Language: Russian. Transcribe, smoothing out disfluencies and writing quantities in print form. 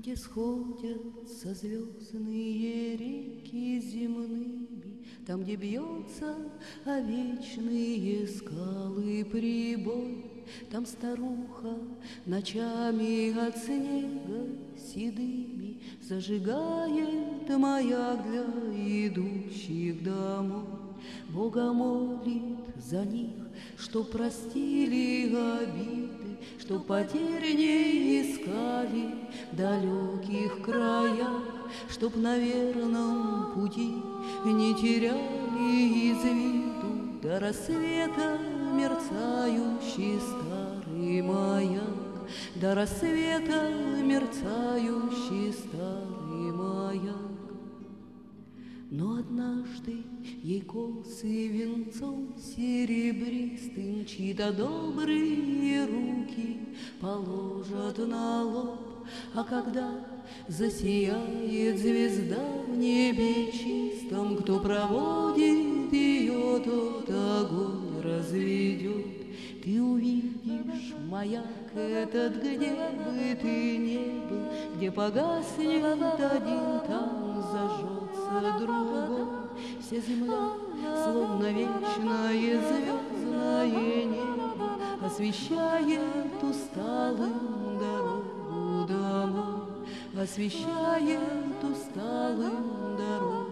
где сходятся звездные реки земными, там, где бьется о вечные скалы прибой, там старуха ночами от снега седыми зажигает маяк для идущих домой. Бога молит за них, чтоб простили обиды, чтоб потерь не искали в далеких краях, чтоб на верном пути не теряли из виду до рассвета мерцающий старый маяк, до рассвета мерцающий старый маяк. Но однажды ей косы венцом серебристым чьи-то добрые руки положат на лоб, а когда засияет звезда в небе чистом, кто проводит ее, тот огонь разведет. Ты увидишь маяк этот, где бы ты ни был, где погаснет один, там зажжется другой. Вся земля, словно вечное звездное небо, освещает усталым дорогу домой, освещает усталым дорогу.